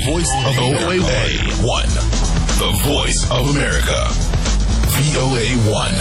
voice of VOA1. The voice of America. VOA1.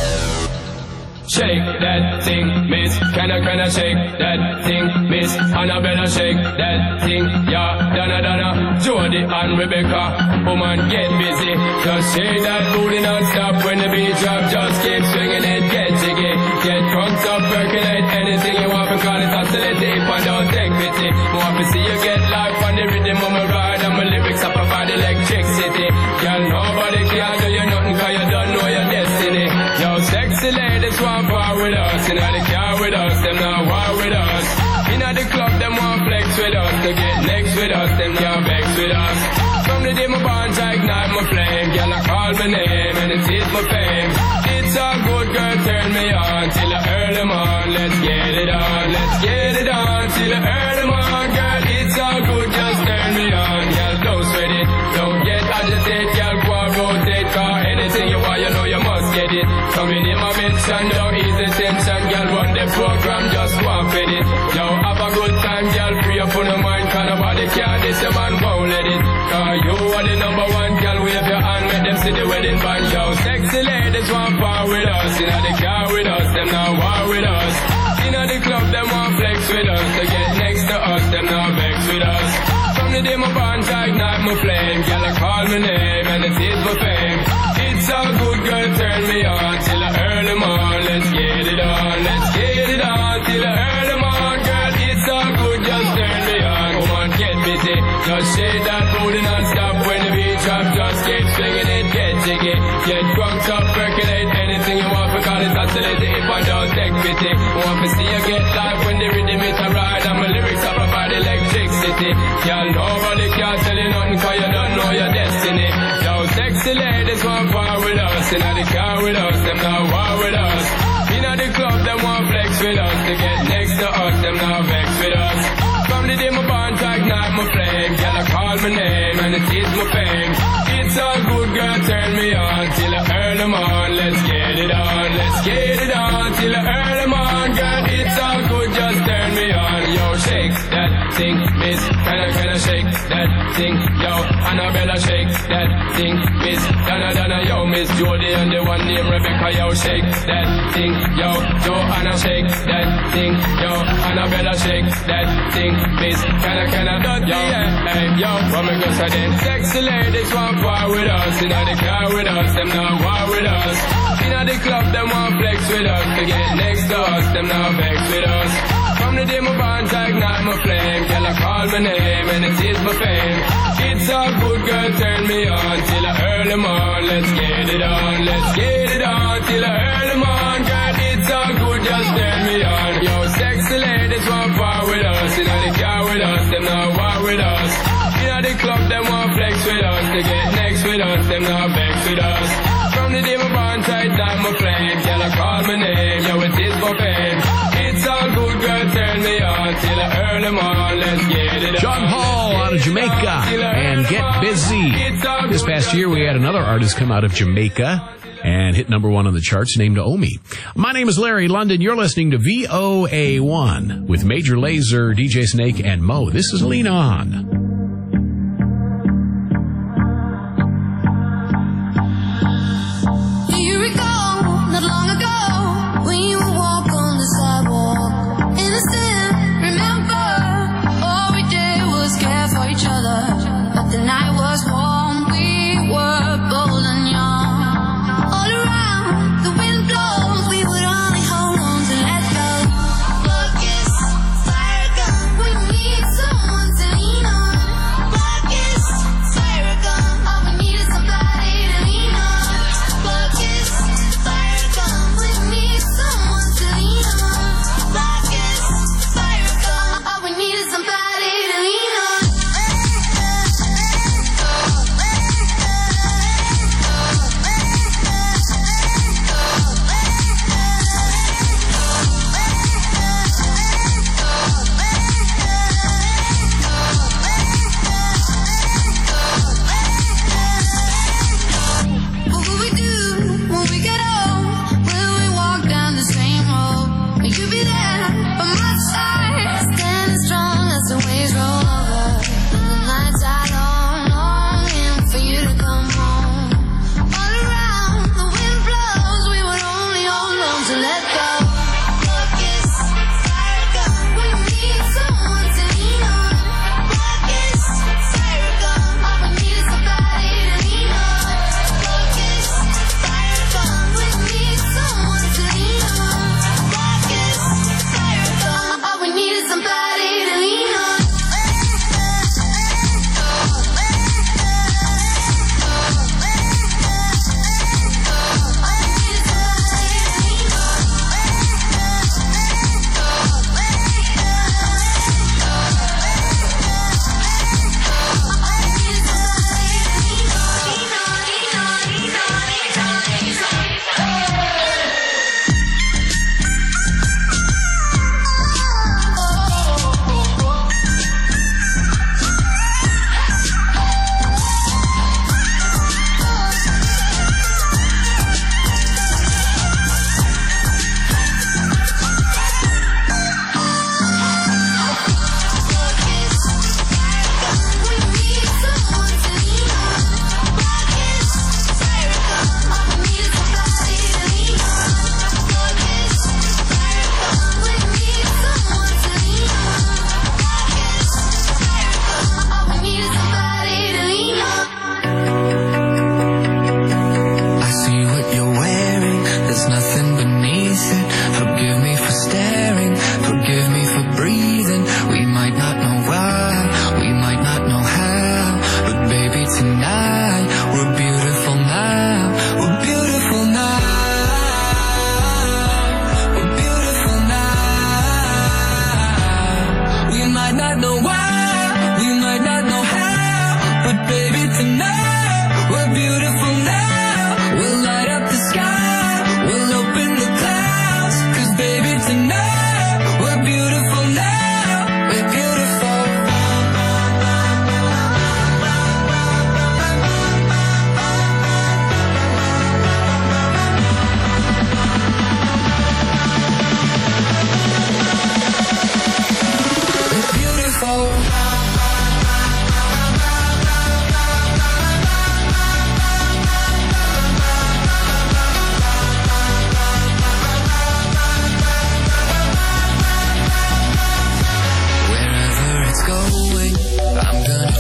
Shake that thing, miss. Can I shake that thing, miss? Annabella, shake that thing, yeah. Donna, Jody and Rebecca. Woman, get busy. Just shake that booty non-stop when the beat drop. Just keep swinging it, get jiggy. Get drunk up, percolate anything you want. Because it's oscillating if I don't take pity. Want to see you get life on the rhythm of my ride. And my lyrics up about electricity. Girl, nobody can do you nothing because you don't know your destiny. Yo, sexy ladies want war with us. In the car with us, them not war with us. In the club, them want flex with us. To get next with us, them not vex with us. From the day my bonds, I ignite my flame. Girl, I call my name and it is my fame. It's a good girl, turn me on till I earn them on. Let's get it on, let's get it on till I earn them on. Girl, it's all good, just turn me on. Girl, don't sweat it, don't get agitated. Girl, go and rotate, cause anything you want, you know you must get it. Coming in my mention, don't ease the tension. Girl, run the program, just go and fit it. Yo, have a good time, girl, free up on the mind. Cause nobody can, this your man won't let it. Cause you are the number one, girl, wave your hand, make them see the wedding band. Yo, sexy ladies want power with us. In the car with us, them not war with us. In the club, them want flex with us. To get next to us, them not vex with us. From the day my bonds, I ignite my flame. Girl, I call my name and it is my fame. It's all good, girl, turn me on till I earn them on. Let's get it on, let's get it on till I earn them on. Girl, it's all good, just turn me on. Come on, get busy, just shake that booty non-stop. When the beat drop, just keep swinging it, get jiggy. Get drunk up, percolate anything you want because it's oscillating if I don't take pity. Want to see you get live when the rhythm is a ride. And my lyrics are about electricity. Y'all nobody can tell you nothing cause you don't know your destiny. Yo, sexy ladies want war with us. In the car with us, them not war with us. In the club, them want flex with us. To get next to us, them not vex with us. From the day my bonds, I ignite my flame. Girl, I call my name and it is my fame. It's all good, girl, turn me on till I earn them on. Let's get it on, let's get it on till I earn them on. Girl, it's all good, just turn me on. Yo, shake that thing, miss. Can I shake that thing? Yo, Annabella, shake that thing, miss. Donna, yo, Miss Jody and the one named Rebecca. Yo, shake that thing. Yo, Joanna, shake that thing. Yo, Annabella, shake that thing, miss. Can I, yo, hey, yo, what me go say then? Sexy ladies want war with us. In the car with us, them not war with us. In the club, them want flex with us. To get next to us, them not vex with us. From the day my bonds, I ignite my flame. Girl, I call my name and it is my fame. It's all good, girl, turn me on till I earn them on. Let's get it on, let's get it on till I earn them on. Girl, it's all good, just turn me on. Yo, sexy ladies want war with us. In the car with us, them not war with us. In the club, them want flex with us. To get next with us, them not vex with us. From the day my bonds, I ignite my flame. Girl, I call my name, yo, it is for fame. It's all good, girl, turn me on till I earn them on. Let's get it on. Sean Paul out of Jamaica and Get Busy. This past year, we had another artist come out of Jamaica and hit number one on the charts named Omi. My name is Larry London. You're listening to VOA1 with Major Lazer, DJ Snake, and Mo. This is Lean On. Fire gun, we need someone to lean on.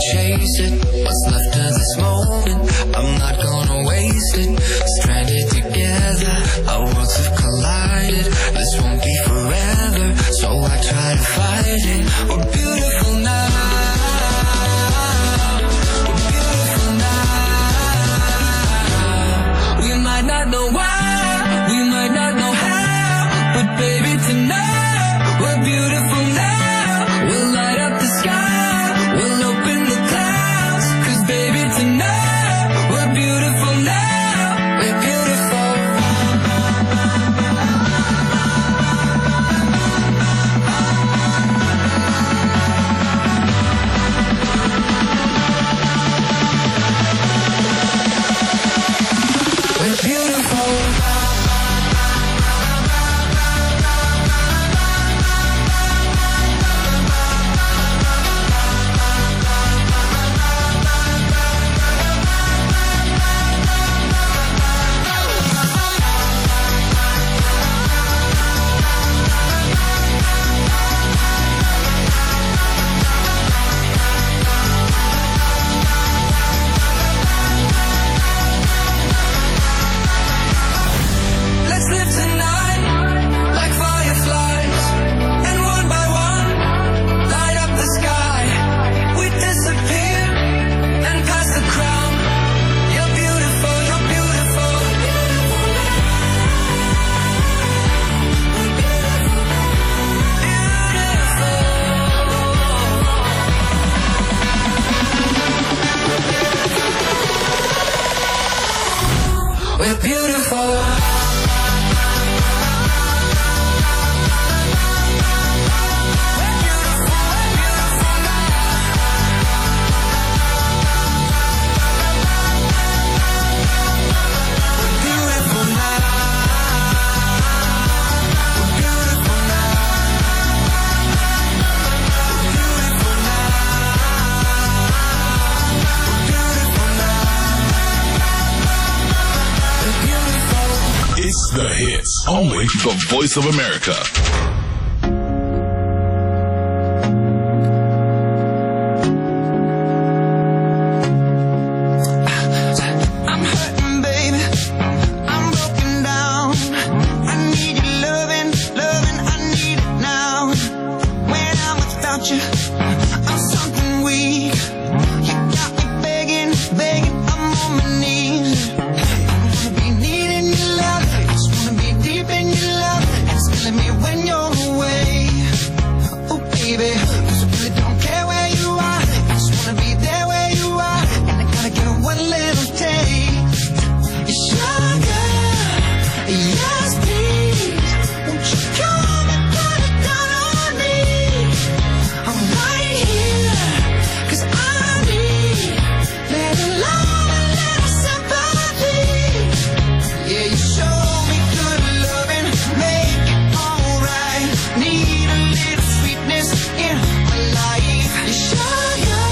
chase it. What's left of this moment, I'm not gonna waste it. Stranded together, our worlds have collided. This won't be forever, so I try to fight it. We're beautiful now. We're beautiful now. We might not know why, we might not know how, but baby tonight, we're beautiful now. We'll light up the sky, we'll open the clouds, 'cause baby tonight, we're beautiful now. We're beautiful. We're beautiful. Let's live tonight like fireflies, and one by one light up the sky. We disappear and pass the crown. You're beautiful, you're beautiful. Beautiful. We're beautiful. It's the hits. Only the Voice of America. I'm hurting, baby. I'm broken down. I need your loving, I need it now. When I'm without you, I'm something weak. You got me begging, I'm on my knees. I wanna be needing your love. I just wanna be deep in your love. And it's killing me when you're away. Oh, baby, 'cause I really don't care where you are. I just wanna be there where you are. And I gotta get one little taste. Sugar, yes please. Won't you come and put it down on me? I'm right here, 'cause I need little love and little sympathy. Yeah, you show me good loving, make it alright. Need a little sweetness in my life. Sugar,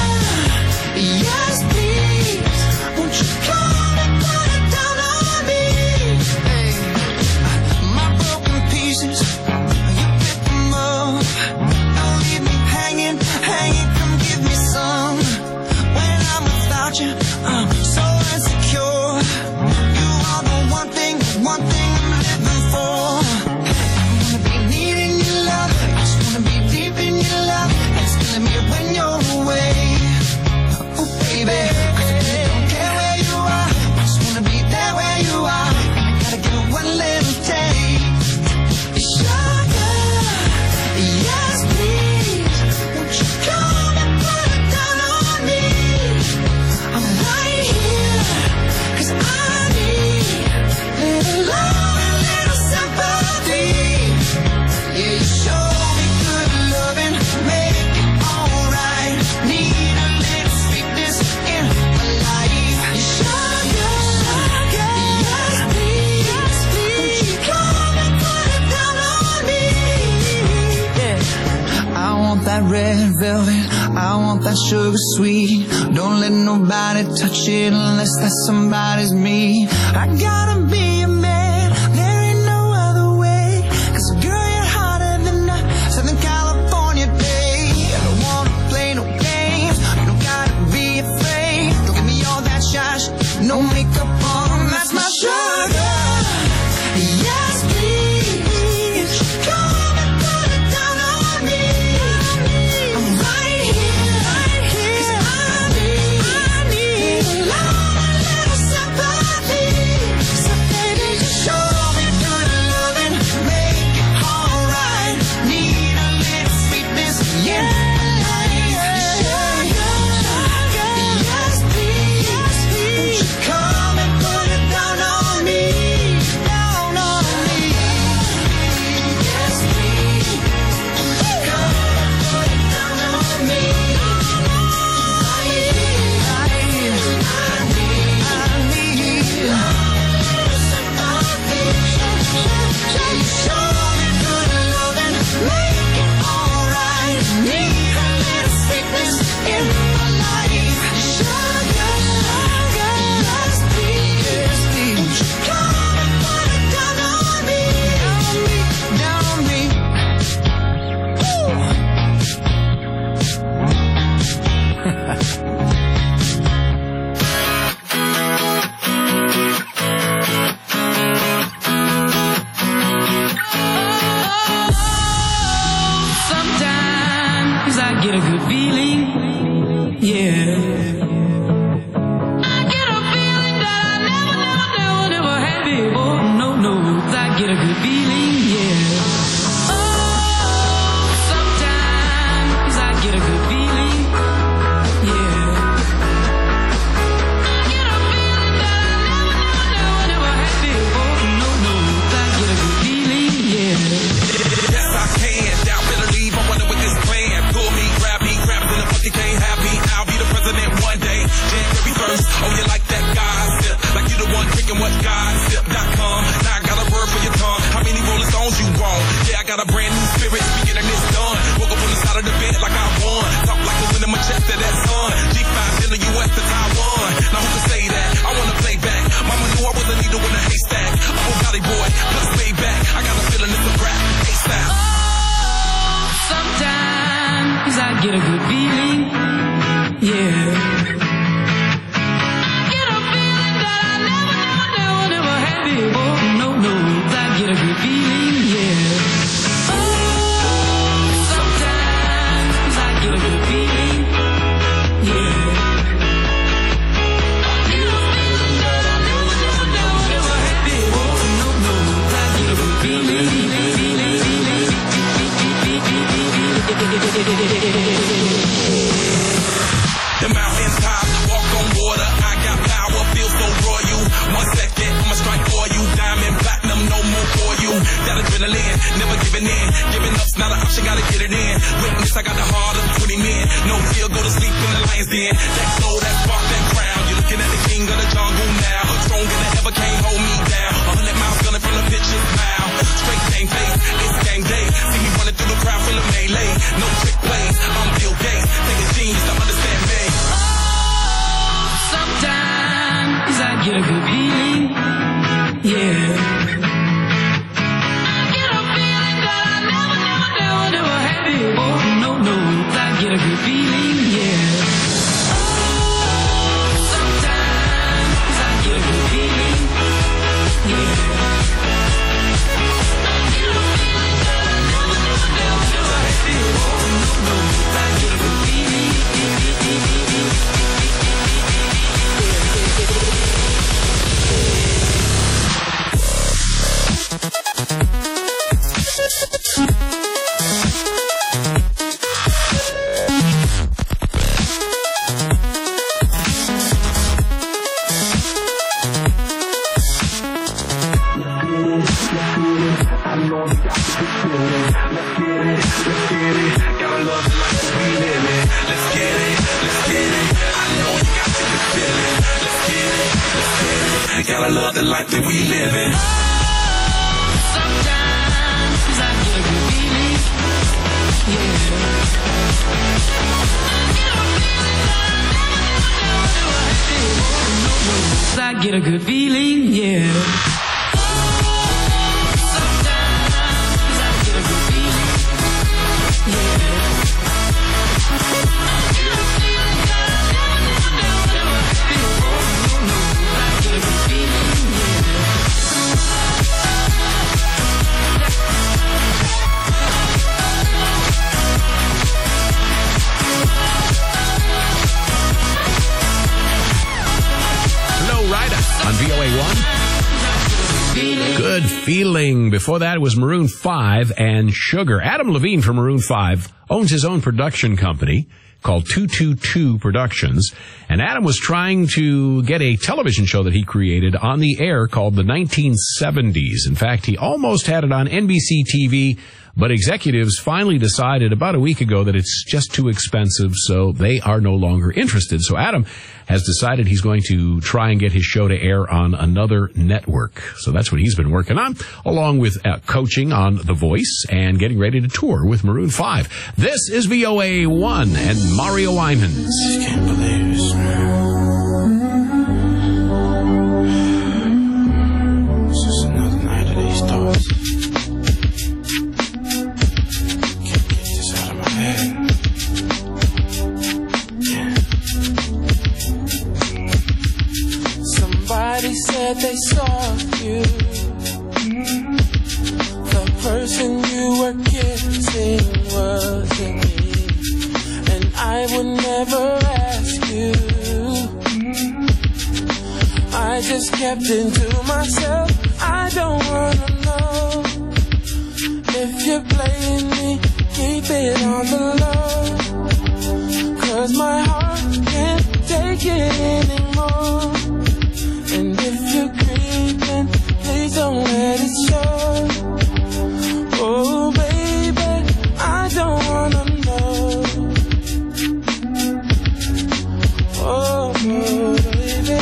yes please. Won't you come and put it down on me? Hey, my broken pieces, you pick them up. Don't leave me hanging, come give me some. When I'm without you, I'm so insecure. You are the one thing I'm living for. I wanna be needing your love, I just wanna be deep in your love. And it's killing me when you're away. Oh baby, 'cause I really don't care where you are. I just wanna be there where you are. And I gotta get one little taste. Sugar, yes please. Won't you come and put it down on me? I'm right here, 'cause I need little love and little sympathy. Yeah, you show me good loving, make it alright. Need a little sweetness in my life. Sugar, yes please. Won't you come and put it down on me? Yeah. I want that red velvet, I want that sugar sweet. Don't let nobody touch it unless that somebody's me. I gotta be a man, there ain't no other way. 'Cause girl, you're hotter than a Southern California day. I don't wanna play no games, you don't gotta January 1st, oh, you like that gossip? Like you the one drinking what gossip.com. Now I got a word for your tongue. How many Rolling Stones you want? Yeah, I got a brand new spirit. We getting this done. Woke up on the side of the bed like I won. Talk like a win in my chest to that sun. G5 in the US to Taiwan. Now who can say that? I wanna play back. Mama knew I was a needle in a haystack. Oh, Gotti boy, plus way back. I got a feeling it's a rap. ASAP. Oh, sometimes I get a good feeling. Yeah. Get a feeling that I never had before. No, I get a good feeling. Yeah. Oh, sometimes I get a good feeling. Yeah. The mountain top, walk on water. I got power, feel so royal. 1 second, I'ma strike for you. Diamond, platinum, no more for you. That adrenaline, never giving in. Giving up's not an option, gotta get it in. Witness, I got the heart of 20 men. No fear, go to sleep in the lion's den. That soul, that spark, that crown. You're looking at the king of the jungle now. Stronger than ever, can't hold me down. 100 miles gunning from the pitcher's mouth. Straight game face, it's game day. See me running through the crowd, full of melee. No trick plays, I'm Bill Gates. Take a genius to understand me. Sometimes I get a good feeling. Yeah. I get a feeling that I never had before. No, I get a good feeling. Yeah. Sometimes I get a good feeling. Yeah. I get a feeling that I never had before. No, I get a good feeling. Gotta love the life that we live in. Sometimes I get a good feeling. Yeah. I get a good feeling. Yeah. Sometimes I get a good feeling. Yeah. On VOA1. Good feeling. Before that, it was Maroon 5 and Sugar. Adam Levine from Maroon 5 owns his own production company called 222 Productions. And Adam was trying to get a television show that he created on the air called the 1970s. In fact, he almost had it on NBC TV, but executives finally decided about a week ago that it's just too expensive, so they are no longer interested. So Adam has decided he's going to try and get his show to air on another network. So that's what he's been working on, along with coaching on The Voice and getting ready to tour with Maroon 5. This is VOA1 and Mario Winans. Can't believe this, It's just another night of these thoughts. Can't get this out of my head. Somebody said they saw you. The person you were kissing wasn't me, and I would never ask you. I just kept it to myself. I don't wanna know if you're playing me. Keep it on the low, 'cause my heart can't take it anymore. And if you're creeping, please don't let it show. Oh baby, I don't wanna know. Oh Oh, baby.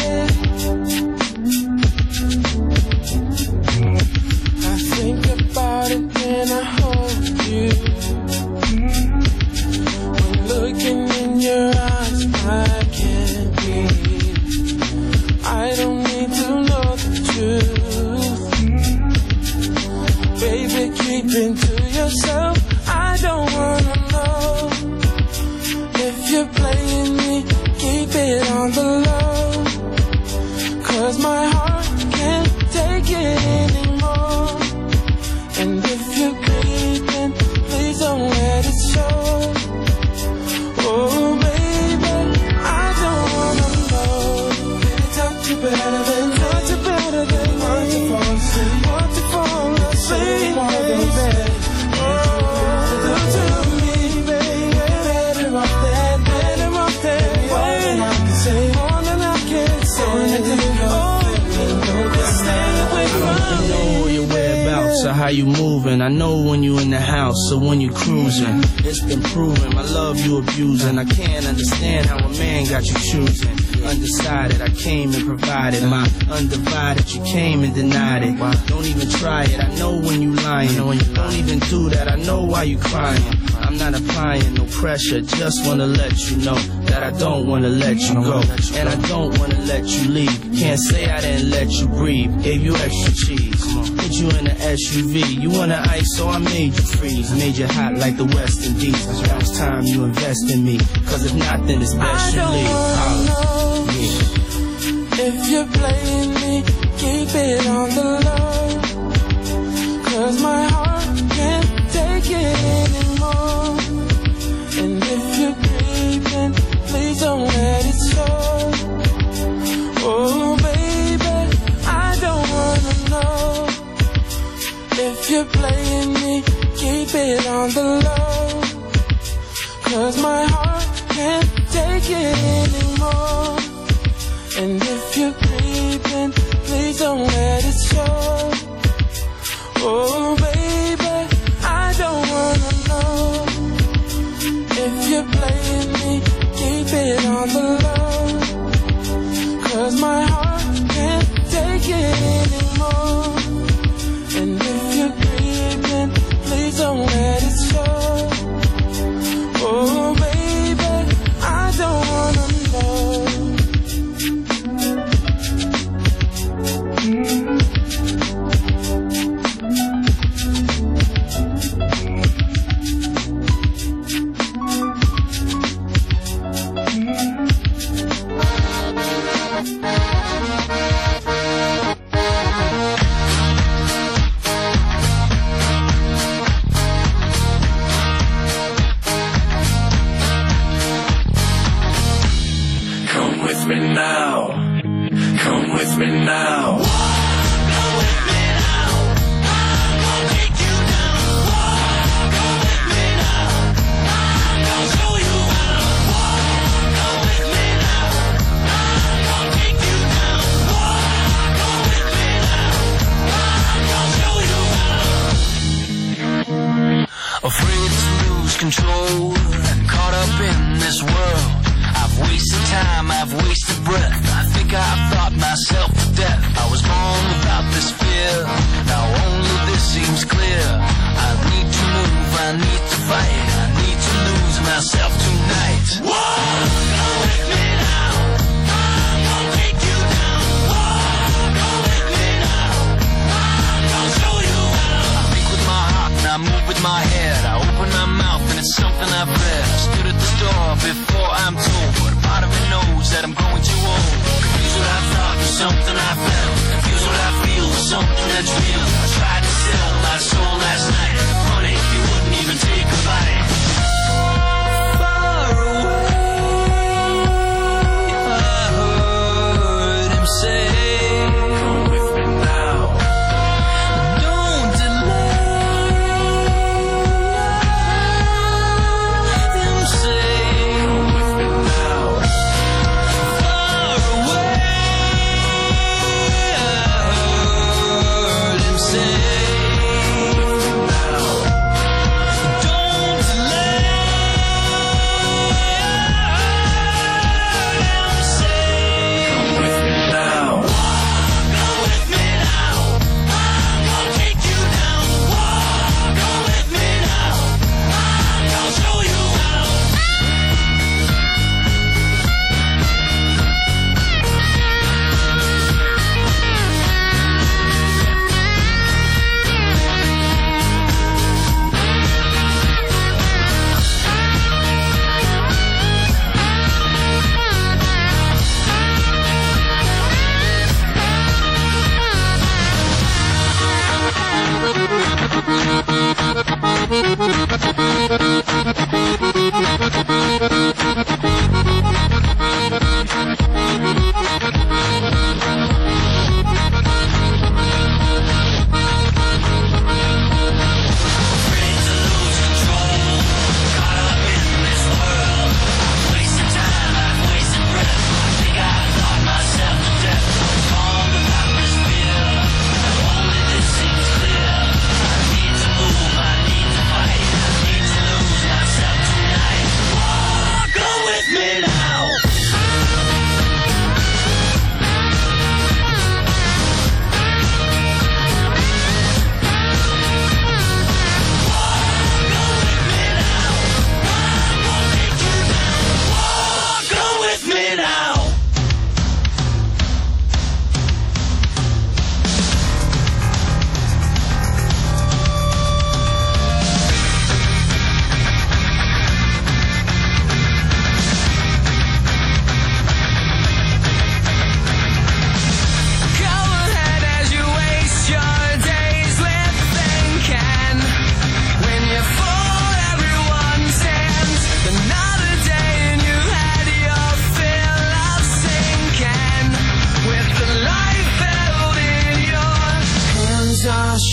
I think about it when I hold you. When looking in your eyes, I can't breathe. I don't need to know the truth. Baby, keep it to yourself. I don't wanna know if you're playing me. Keep it on the low, 'cause my heart can't take it anymore. And if you're creeping, please don't let it show. Oh baby, I don't wanna know. Baby, touch you better than me. Want to fall asleep. Want to fall asleep, baby. Oh, do to me, baby. Better off that way. Say more than I can say. I know your whereabouts or how you moving. I know when you in the house or when you cruising. It's been proven my love you abusing. I can't understand how a man got you choosing. Undecided, I came and provided my undivided. You came and denied it. Don't even try it. I know when you lying. Don't even do that. I know why you crying. I'm not applying no pressure. Just wanna let you know that I don't wanna let you go, and I don't wanna let you leave. Can't say I didn't let you breathe. Gave you extra cheese. Put you in an SUV. You want an ice, so I made you freeze. Made you hot like the West Indies. Now it's time you invest in me. 'Cause if not, then it's best you leave. If you're playing me, keep it on the low, 'cause my heart can't take it anymore. And if you're creeping, please don't let it show. Oh baby, I don't wanna know. If you're playing me, keep it on the low, 'cause my heart can't take it anymore. And if you're creeping, please don't let it show. Oh baby, I don't wanna know. If you're playing me, keep it on the low, 'cause my heart can't take it anymore. And if you're creeping, please don't let it show. Oh baby, I don't wanna know. Come with me now. Come with me now. Come with me now. I'm gonna take you down. Come with me now. I'm gonna show you how. Come with me now. I'm gonna take you down. Come with me now. I'm gonna show you how. Afraid to lose control and caught up in this world. I've wasted time, I've wasted breath. I think I've thought myself to death. I was born without this fear. Now only this seems clear. I need to move, I need to fight. I need to lose myself tonight. Come with me now. I'm gonna take you down. Come with me now. I'm gonna show you how. I think with my heart and I move with my head. I open my mouth and it's something I've read. I stood at the door before I'm told, but a part of me knows that I'm growing too old. Confused what I thought was something I felt. Confused what I feel was something that's real. I tried to sell my soul last night. Funny, you wouldn't even take a bite. Far away.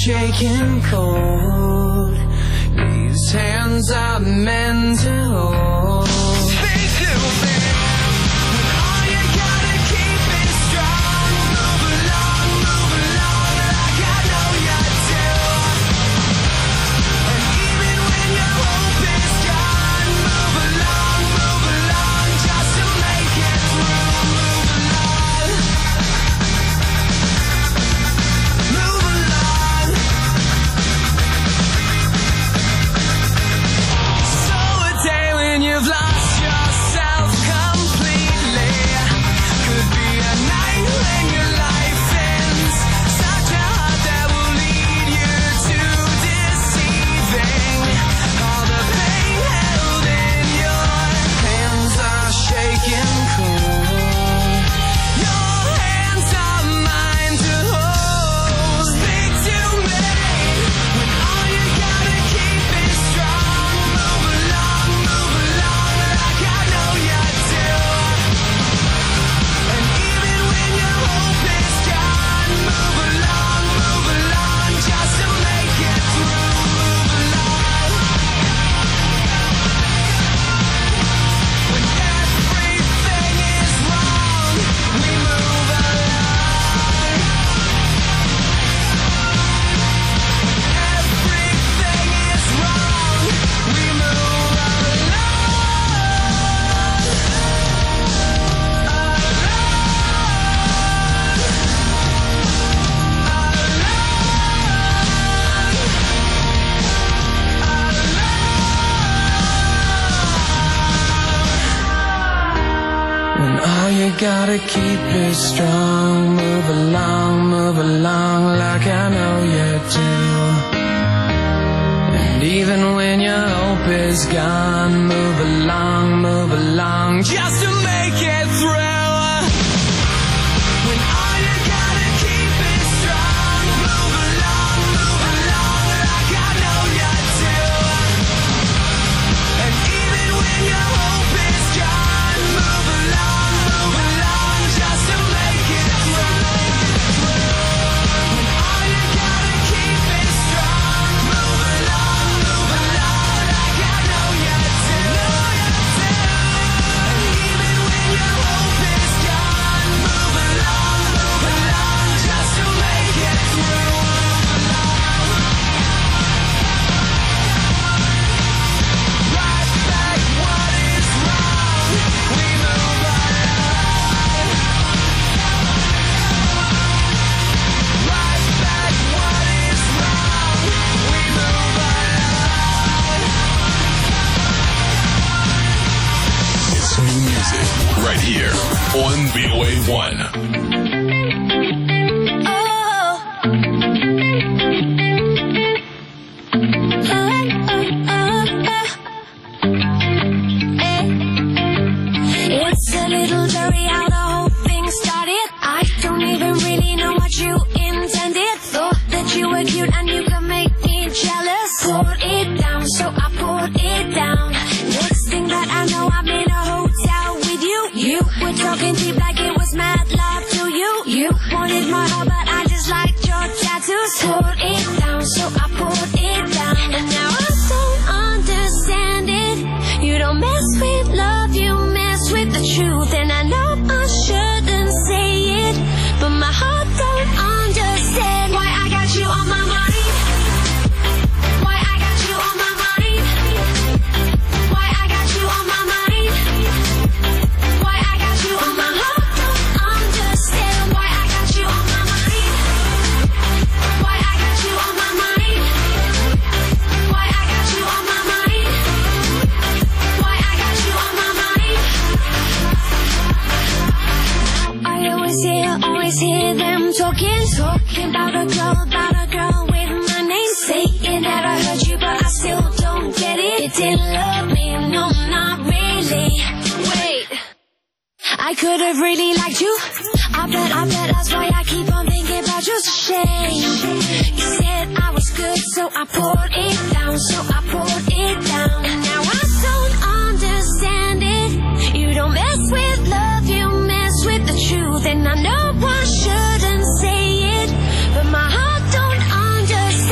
shaking cold. These hands are meant to hold. Speak to me. When all you gotta keep is strong. Move along like I know you do. And even when your hope is gone, move along just to make it through. Move along. Move along. So a day when you've lost yourself completely could be a night when your life ends. Such a heart that will lead you to deceiving. All the pain held in your hands are shaking cold. Your hands are mine to hold. Speak to me. When all you gotta keep is strong. Move along like I know you do. And even when your hope is gone, move along just to make it through. Move along. When everything is wrong, we move along. Everything is wrong, we move along. When all you gotta keep is strong, move along like I know you do. And even when your hope is gone, move along just to make it through. When all you gotta keep is strong, move along like I know you do. And even when your hope is gone, move along just to make it through. When all you gotta keep is strong, move along like I know you do. And even when your hope is gone, move along just to make it through. Right back what is wrong, we move along. Right back what is wrong, we move along. It's new music right here on VOA1. It's a little blurry how the whole thing started. I don't even really know what you intended. Thought that you were cute and you could make me jealous. Poured it down, so I poured it down. Next thing that I know, I'm in a hotel with you. You were talking deep like it was mad love to you. You wanted my heart, but I just liked your tattoos. Poured it down, so I poured it down. And now I don't understand it. You don't mess with love, you mess with the truth. And I know I shouldn't say it, but my heart don't understand why I got you on my mind. Why I got you on my mind. Why I got you on my mind. Why I got you on my heart don't understand why I got you on my mind. Why I got you on my mind. Why I got you on my mind. Why I got you on my mind. I always hear them talking about a girl with my name. Saying that I heard you, but I still don't get it. You didn't love me, no, not really. Wait, I could have really liked you. I bet that's why I keep on thinking about you. It's a shame. You said I was good, so I poured it down, And now I don't understand it. You don't mess with love, you mess with the truth. And I know I shouldn't say it, but my heart don't understand.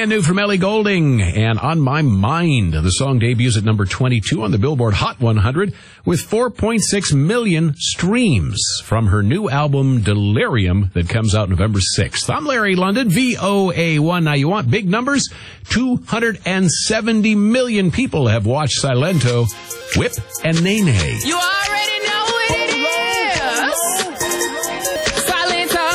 brand new from Ellie Goulding and On My Mind. The song debuts at number 22 on the Billboard Hot 100 with 4.6 million streams from her new album Delirium that comes out November 6th. I'm Larry London, VOA1. Now you want big numbers? 270 million people have watched Silento, Whip, and Nene. You already know what it is. Silento.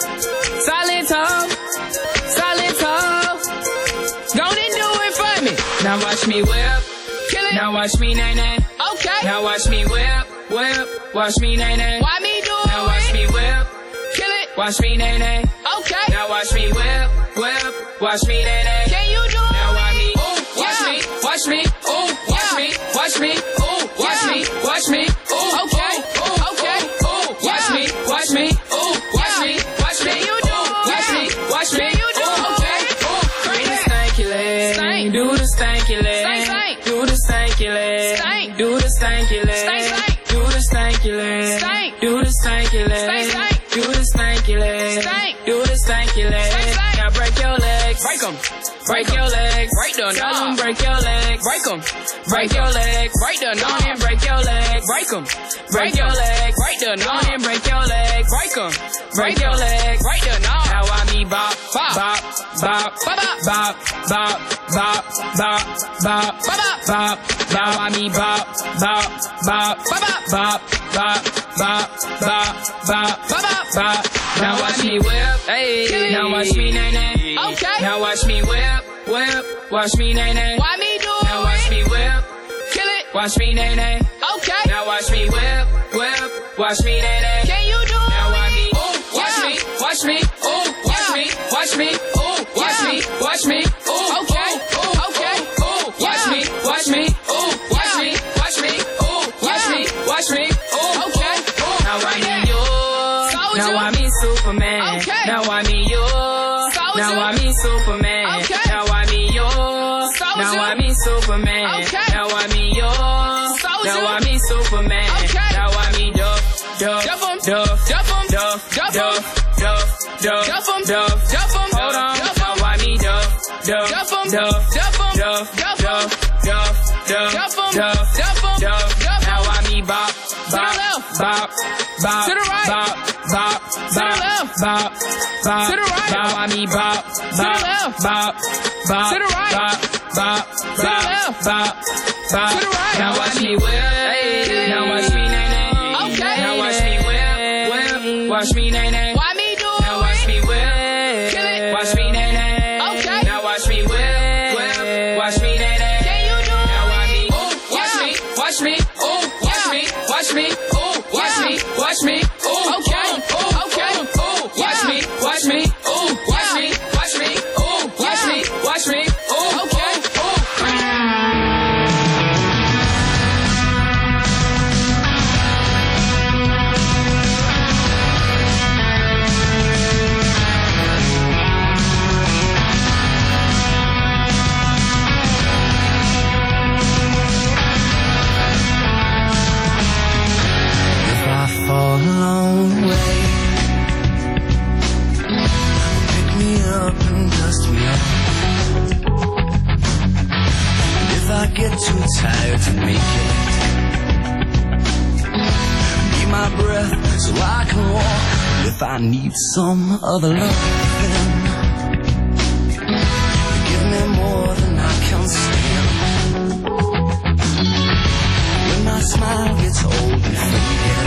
Gonna do it for me. Now watch me whip. Kill it. Now watch me Nene. Okay. Now watch me whip. Watch me Nene. Why me do it? Now watch me whip. Kill it. Watch me Nene. Okay. Now watch me whip. Watch me Nene. Can you do it? Now watch me. Ooh. Watch me. Watch me. Ooh. Watch me. Watch me. Ooh. Watch me. Watch me. Ooh. Okay. Okay. Ooh. Watch me. Watch me. Ooh. Watch me. Watch me. You do it. Watch me. Watch me. You do it. Okay. Ooh. Do the stanky leg. Do the stanky leg. Do the stanky leg. Do the stanky leg. Do the stanky leg. Do the stanky leg. Do the stanky leg. Do the stanky leg. Now break your legs. Break them. Break your legs. Break them. Tell them break your legs. Break them. Break your legs. Break them. Go and break your legs. Break them. Break your legs. Break them. Go and break your legs. Break them. Break your legs. Break them. Now I me bop, bop, bop, bop, bop, bop, bop, bop, bop, bop, bop. Now I me bop, bop, bop, bop, bop, bop, bop, bop, bop, bop. Now watch me whip. Hey. Now watch me Nene. Okay. Now watch me whip. Watch me Nene. Why me do it? Now watch me whip. Kill it. Watch me Nene. Okay. Now watch me whip. Watch me Nene. Can you do it? Now watch me. Ooh. Watch me. Watch me. Ooh. Watch me. Watch me. Ooh. Watch me. Watch me. Ooh. Okay. Okay. Ooh. Watch me. Watch me. Ooh. Watch me. Watch me. Ooh. Watch me. Watch me. Ooh. Okay. Now I need you. Now I me Superman. Okay. Now I me you. Now I me Superman. Okay. Now I me you. Now I me Superman. Okay. Now I me you. Now I me Superman. Okay. Now I me Duff. Hold on. Now I me Duff. Now I me bop, bop, bop, bop, To the right. bop, bop, To the left. bop, bop. To the right. Now I me bop, the bop, left. bop, bop, To the right. bop, bop, the bop, left. bop, bop. To the right. Now watch me whip. Hey. Now watch me Nene. Okay. Now watch me whip. Watch me Nene. Why me do it? Now watch me whip. Kill it. Watch me Nene. Okay. Now watch me whip. Watch me Nene. Can you do it? Now watch me. Ooh, Watch yeah. me. Watch me. Ooh. Watch me. Watch me. Ooh. Watch Yeah. me. Watch me. Ooh. Okay. Ooh. Okay. Ooh. Watch Yeah. me. Watch me. Ooh. Watch Yeah. me. Watch me. Ooh. Watch Yeah. me. Watch me. Ooh. Okay. Ooh. If I fall a long way, pick me up and dust me off. And if I get too tired to make it, be my breath so I can walk. And if I need some other love, then give me more than I can stand. When my smile gets old and faded,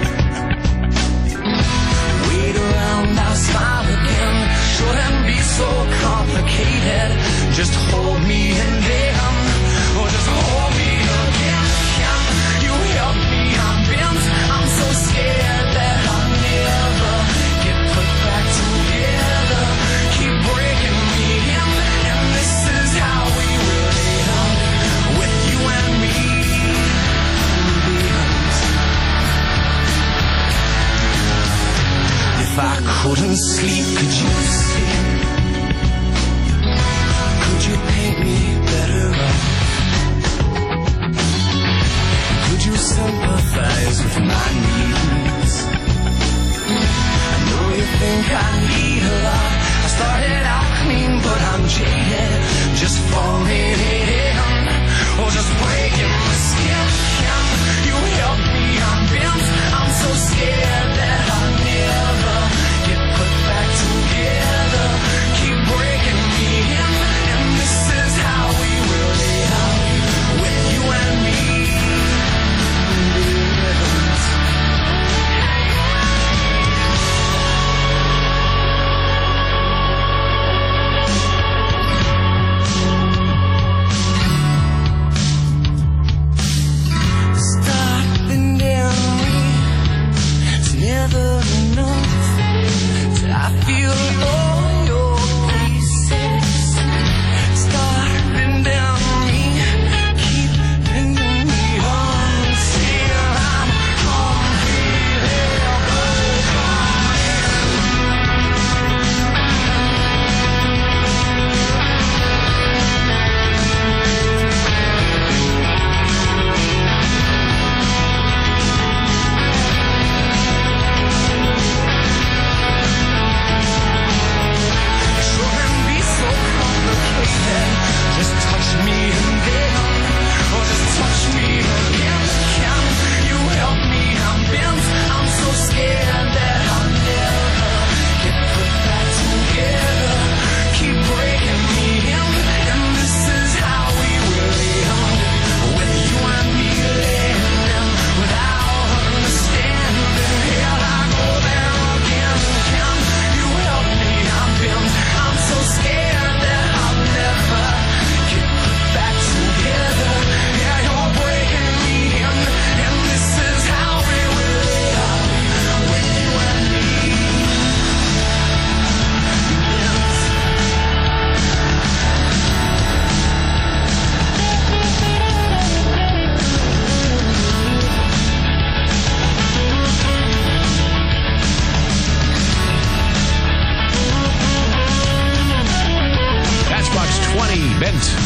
wait around, I'll smile again. Shouldn't be so complicated. Just hold me and then, or just hold me again. Can you help me? I'm bent. I'm so scared that I'll never get put back together. Keep breaking me in, and this is how we will end. With you and me. If I couldn't sleep, could you see? Could you paint me better up? Could you sympathize with my needs? I know you think I need a lot. I started out clean, but I'm jaded.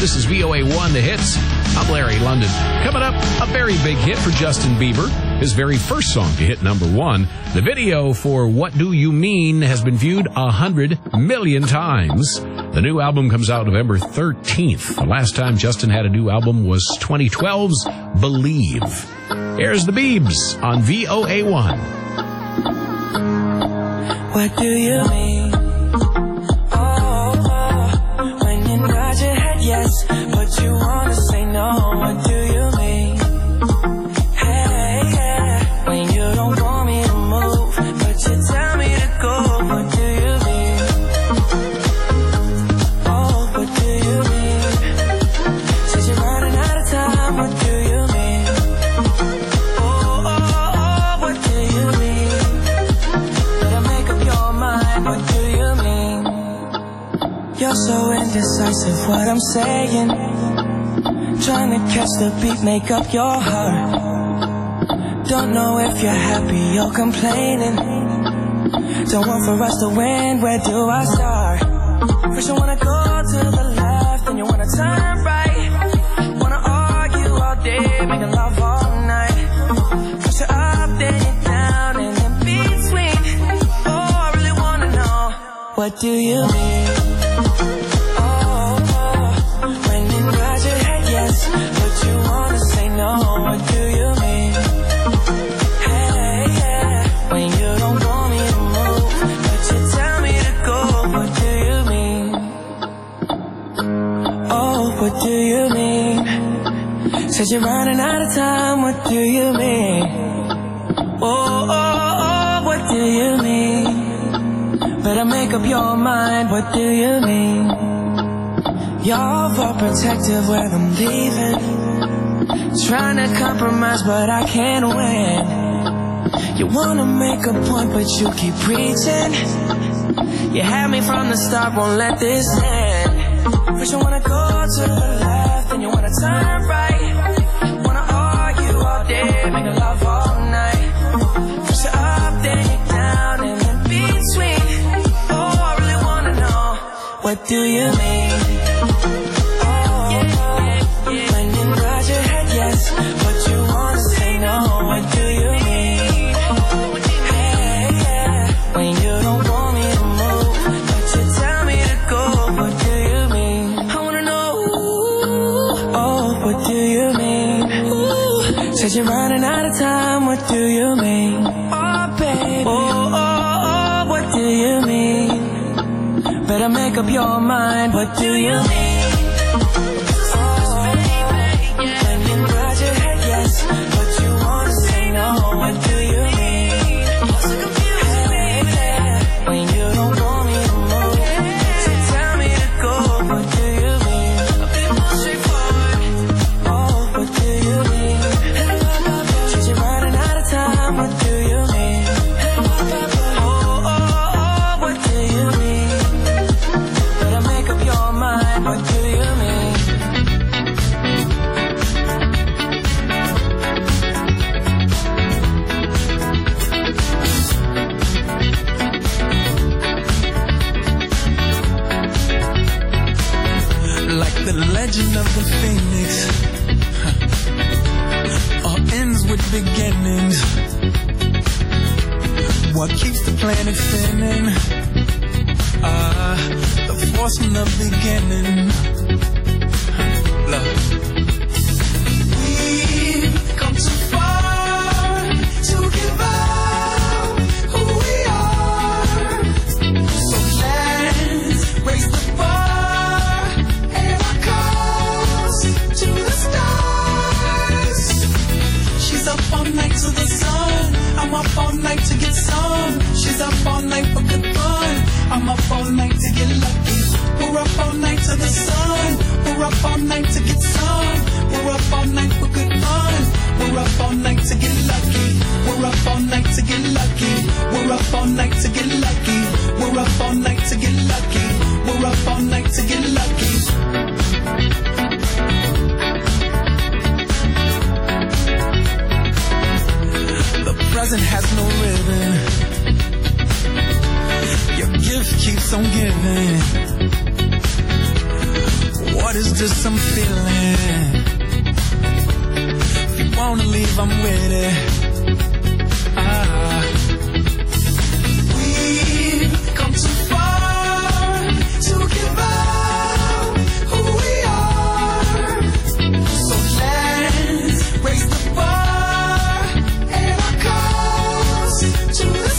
This is VOA1 The Hits. I'm Larry London. Coming up, a very big hit for Justin Bieber. His very first song to hit number one. The video for What Do You Mean has been viewed 100 million times. The new album comes out November 13th. The last time Justin had a new album was 2012's Believe. Here's the Biebs on VOA1. What do you mean? When you nod your head yes, but you wanna say no. What do you mean? Hey, yeah. When you don't want me to move, but you tell me to go. What do you mean? Oh, what do you mean? Said you're running out of time. What do you mean? Oh, what do you mean? Better make up your mind. What do you mean? You're so indecisive. What I'm saying. Trying to catch the beat, make up your heart. Don't know if you're happy or complaining. Don't want for us to win, where do I start? First you wanna go to the left, then you wanna turn right. Wanna argue all day, making love all night. First you're up, then you're down, and in between. Oh, I really wanna know, what do you mean? But you wanna say no, what do you mean? Hey, yeah. When you don't want me to move, but you tell me to go, what do you mean? Oh, what do you mean? Said you're running out of time, what do you mean? Oh, what do you mean? Better make up your mind, what do you mean? You're overprotective when I'm leaving. Trying to compromise, but I can't win. You wanna make a point, but you keep preaching. You had me from the start, won't let this end. First you wanna go to the left, then you wanna turn right. Wanna argue all day, make love all night. First you're up, then you're down, and in between. Oh, I really wanna know, what do you mean? But you wanna say no, what do you mean? Hey, yeah. When you don't want me to move, but you tell me to go, what do you mean? I wanna know, oh, what do you mean? Ooh. Said you're running out of time, what do you mean? Oh, baby, oh, what do you mean? Better make up your mind, what do you mean? But you wanna say no, what do you mean? Hey, when you don't want me to move, so tell me to go, what do you mean? A bit more straightforward. Oh, what do you mean? Said you're running out of time, what do you mean? Oh, what do you mean? Better make up your mind, what do you mean? The legend of the phoenix all ends with beginnings. What keeps the planet spinning? The force from the beginning. Love. We've come too far to give up who we are. So let's raise the bar. All night to the sun, I'm up all night to get some. She's up all night for good fun, I'm up all night to get lucky. We're up all night to the sun, we're up all night to get some. We're up all night for good fun, we're up all night to get lucky. We're up all night to get lucky. We're up all night to get lucky. We're up all night to get lucky. We're up all night to get lucky. Present has no ribbon. Your gift keeps on giving. What is this this I'm feeling. If you wanna leave, I'm with it. We've come too far to give up who we are. So let's raise the bar and our cause to the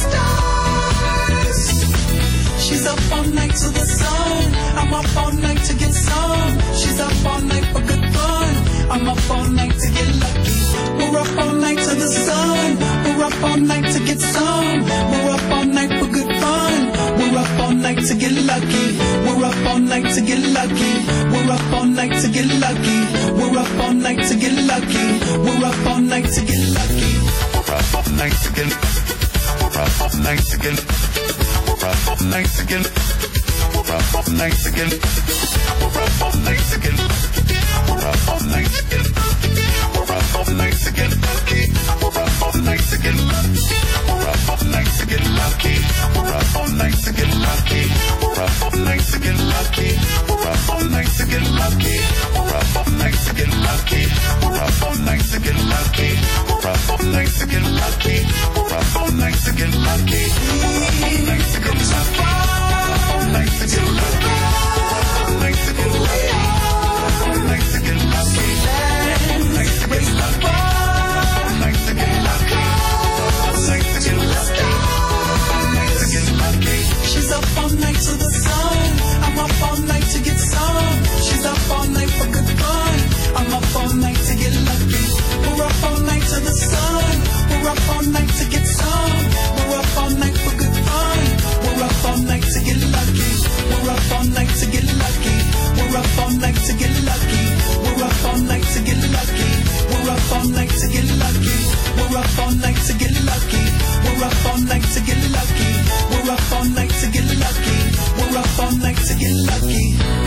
stars. She's up all night to the sun. I'm up all night to get some. She's up all night for good fun. I'm up all night to get lucky. We're up all night to the sun. We're up all night to get some. We're up all night for good fun. We're up all night to get lucky. We're up all night to get lucky. We're up all night to get lucky. We're up all night to get lucky. We're up all night to get lucky. We're up all night to get. We're up all night to get. We're up all night to get. We're up all night to get. We're up all night to get. We're up all night to get. We're up all night to get lucky. We're up all night to get lucky. We're up all night to get lucky. We're up all night to get lucky. We're up all night to get lucky. We're up all night to get lucky. We're up all night to get lucky. We're up all night to get lucky. We're up all night to get lucky. We're up all night to get lucky. We're up all night to get lucky. All night to get lucky. All night to get lucky. All night to get lucky. All night to get lucky. All night to get lucky. All night to get lucky. All night to get lucky. She's up all night to the sun. I'm up all night to get some. She's up all night for good fun. I'm up all night to get lucky. We're up all night to the sun. We're up all night to get some. We're up all night for good fun. We're up all night to get lucky. We're up all night to get lucky. We're up all night to get lucky. We're up all night to get lucky. We're up all night to get lucky. We're up all night to get lucky. We're up all night to get lucky. We're up all night to get lucky. We're up all night to get lucky.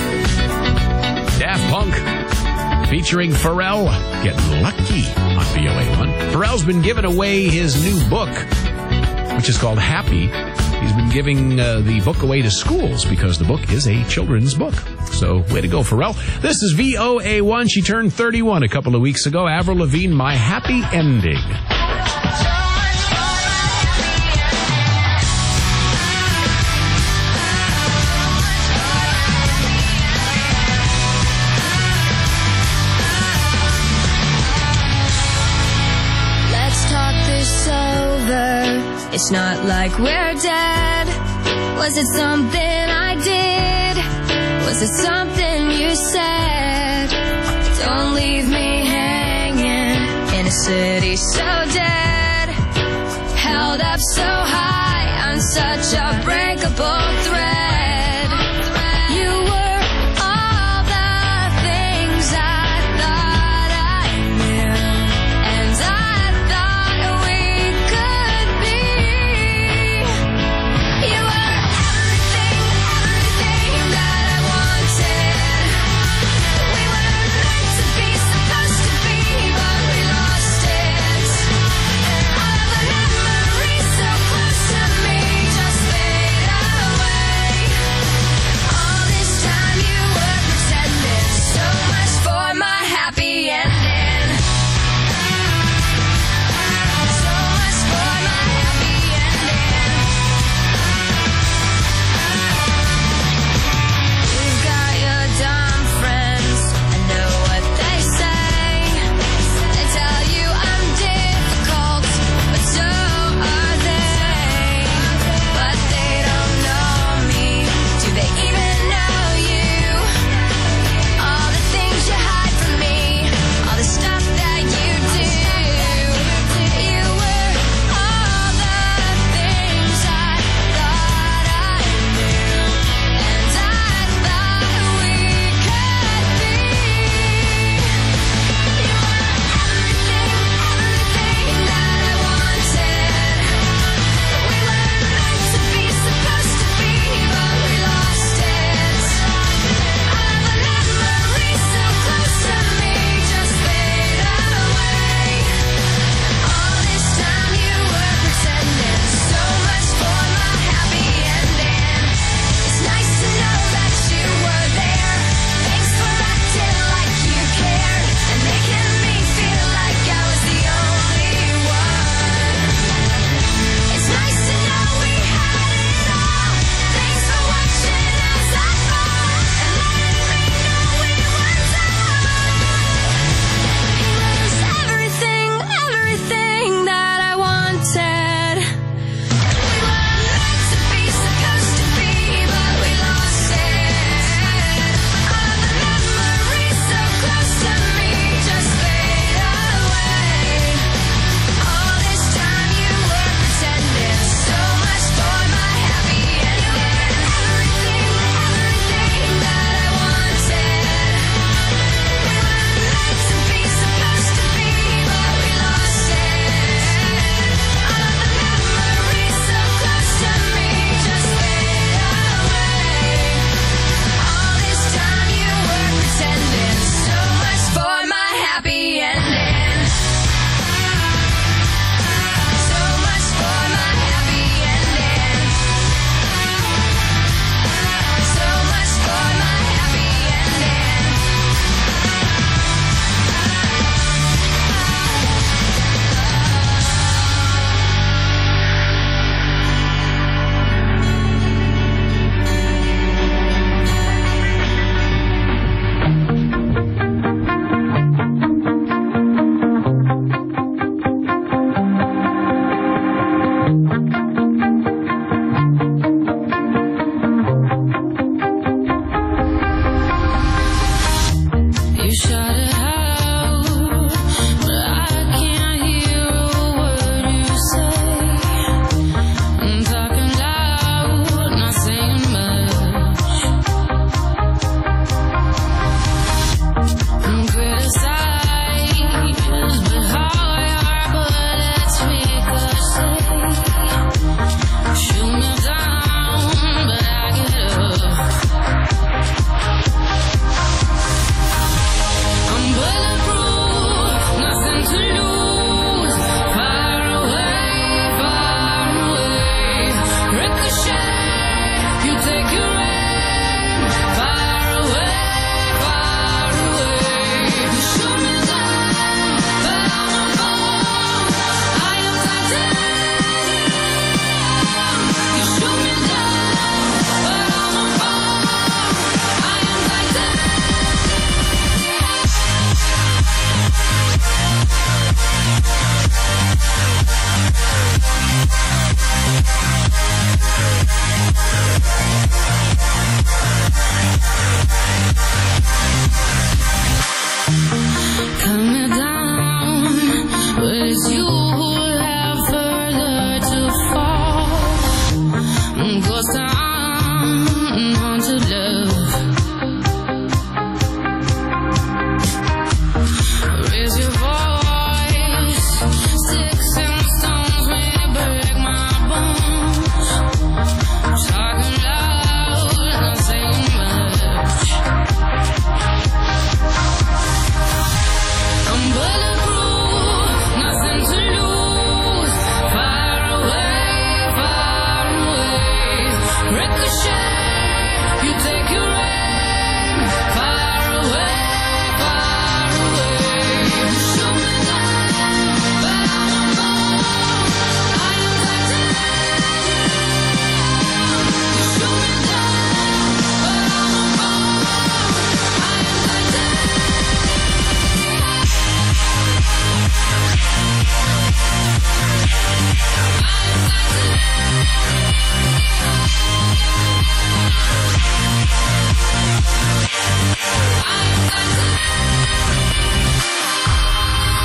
Daft Punk featuring Pharrell, Get Lucky on VOA1. Pharrell's been giving away his new book, which is called Happy. He's been giving the book away to schools because the book is a children's book. So, way to go, Pharrell. This is VOA1. She turned 31 a couple of weeks ago. Avril Lavigne, My Happy Ending. Let's talk this over. It's not like we're dead. Was it something I did? Was it something you said? Don't leave me hanging in a city so dead, held up so high on such a breakable thread. You were all the things I thought I knew, and I thought we could be. You were everything, everything that I wanted. We were meant to be, supposed to be, but we lost it. All of the memories so close to me just fade away. but